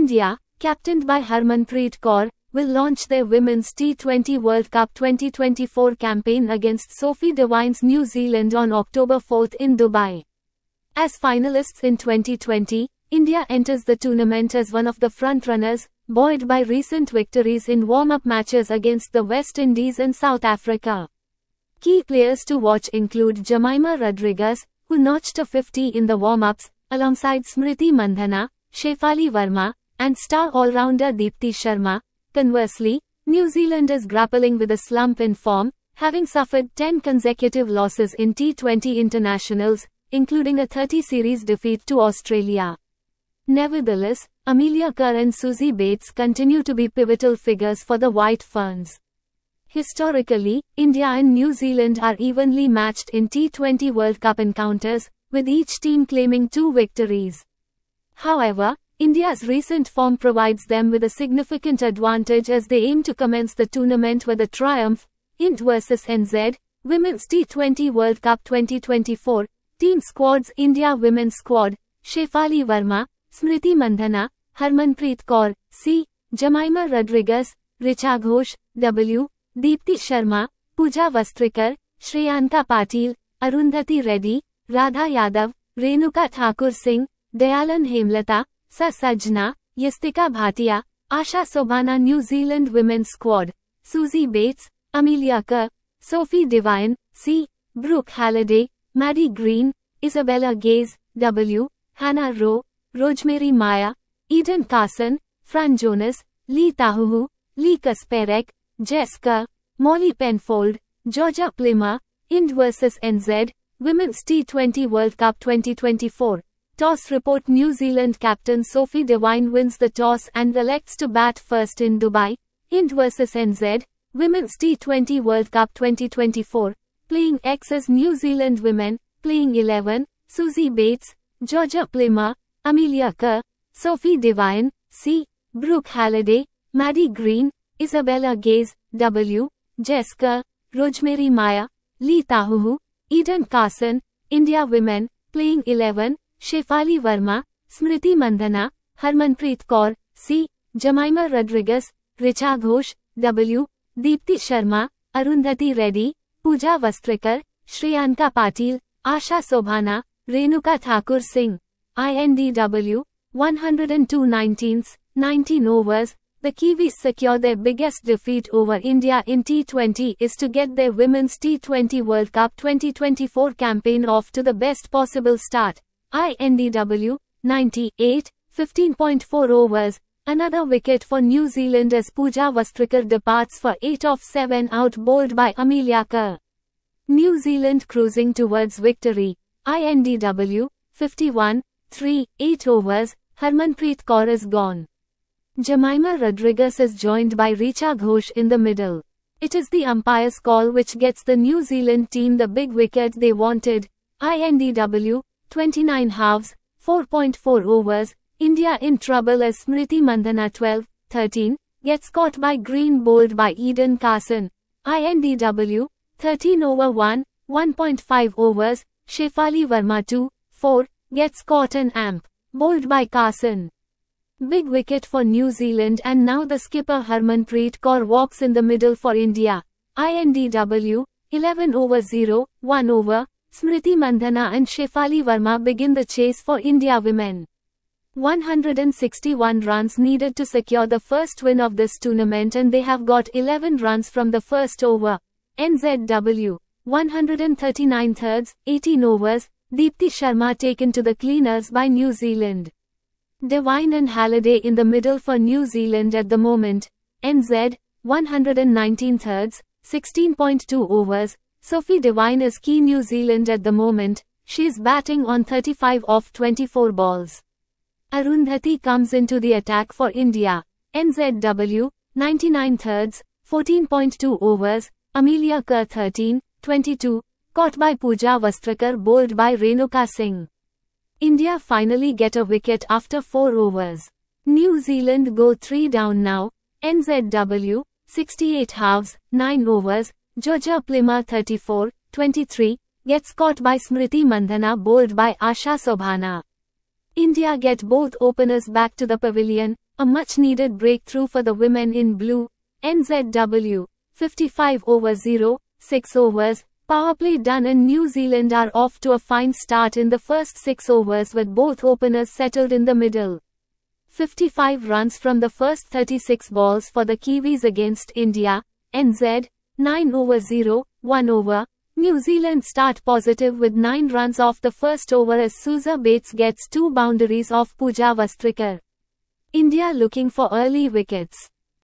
India, captained by Harmanpreet Kaur, will launch their Women's T20 World Cup 2024 campaign against Sophie Devine's New Zealand on October 4 in Dubai. As finalists in 2020, India enters the tournament as one of the frontrunners, buoyed by recent victories in warm-up matches against the West Indies and South Africa. Key players to watch include Jemimah Rodrigues, who notched a 50 in the warm-ups, alongside Smriti Mandhana, Shefali Verma, and star all-rounder Deepti Sharma. Conversely, New Zealand is grappling with a slump in form, having suffered 10 consecutive losses in T20 internationals, including a 30-series defeat to Australia. Nevertheless, Amelia Kerr and Suzie Bates continue to be pivotal figures for the White Ferns. Historically, India and New Zealand are evenly matched in T20 World Cup encounters, with each team claiming 2 victories. However, India's recent form provides them with a significant advantage as they aim to commence the tournament with a triumph. Ind vs NZ, Women's T20 World Cup 2024, Team Squads India Women's Squad, Shefali Verma, Smriti Mandhana, Harmanpreet Kaur, C, Jemimah Rodrigues, Richa Ghosh, W, Deepti Sharma, Pooja Vastrikar, Shreyanka Patil, Arundhati Reddy, Radha Yadav, Renuka Thakur Singh, Dayalan Hemlata, Sajna, Yastika Bhatia, Asha Sobhana. New Zealand Women's Squad, Suzie Bates, Amelia Kerr, Sophie Devine, C, Brooke Halliday, Maddie Green, Isabella Gaze, W, Hannah Rowe, Rosemary Maya, Eden Carson, Fran Jonas, Lee Tahuhu, Lee Kasperek, Jess Kerr, Molly Penfold, Georgia Plummer. Ind vs NZ, Women's T20 World Cup 2024. Toss report. New Zealand captain Sophie Devine wins the toss and elects to bat first in Dubai. Ind vs NZ, Women's T20 World Cup 2024. Playing X as New Zealand women, playing 11, Suzie Bates, Georgia Plummer, Amelia Kerr, Sophie Devine, C, Brooke Halliday, Maddie Green, Isabella Gaze, W, Jess Kerr, Rosemary Maya, Lee Tahuhu, Eden Carson. India women, playing 11, Shefali Verma, Smriti Mandhana, Harmanpreet Kaur, C, Jemimah Rodrigues, Richa Ghosh, W, Deepti Sharma, Arundhati Reddy, Pooja Vastrikar, Shreyanka Patil, Asha Sobhana, Renuka Thakur Singh. INDW, 102/19, 19 overs. The Kiwis secure their biggest defeat over India in T20 is to get their Women's T20 World Cup 2024 campaign off to the best possible start. INDW, 98, 15.4 overs. Another wicket for New Zealand as Pooja Vastrikar departs for 8 of 7 out, bowled by Amelia Kerr. New Zealand cruising towards victory. INDW, 51, 3, 8 overs. Harmanpreet Kaur is gone. Jemimah Rodrigues is joined by Richa Ghosh in the middle. It is the umpire's call which gets the New Zealand team the big wicket they wanted. INDW, 29 halves, 4.4 overs. India in trouble as Smriti Mandhana 12, 13, gets caught by Green, bowled by Eden Carson. INDW, 13 over 1, 1.5 overs. Shefali Verma 2, 4, gets caught in amp, bowled by Carson. Big wicket for New Zealand, and now the skipper Harmanpreet Kaur walks in the middle for India. INDW, 11 over 0, 1 over. Smriti Mandhana and Shefali Verma begin the chase for India women. 161 runs needed to secure the first win of this tournament, and they have got 11 runs from the first over. NZW, 139 thirds, 18 overs. Deepti Sharma taken to the cleaners by New Zealand. Devine and Halliday in the middle for New Zealand at the moment. NZ, 119 thirds, 16.2 overs. Sophie Devine is key New Zealand at the moment. She is batting on 35 of 24 balls. Arundhati comes into the attack for India. NZW, 99 thirds, 14.2 overs. Amelia Kerr 13, 22, caught by Pooja Vastrikar, bowled by Renuka Singh. India finally get a wicket after 4 overs. New Zealand go 3 down now. NZW, 68 halves, 9 overs. Georgia Plummer 34, 23, gets caught by Smriti Mandhana, bowled by Asha Sobhana. India get both openers back to the pavilion, a much-needed breakthrough for the women in blue. NZW, 55 over 0, 6 overs, power play done and New Zealand are off to a fine start in the first 6 overs with both openers settled in the middle. 55 runs from the first 36 balls for the Kiwis against India. NZ, 9 over 0, 1 over. New Zealand start positive with 9 runs off the first over as Souza Bates gets 2 boundaries off Pooja Vastrikar. India looking for early wickets.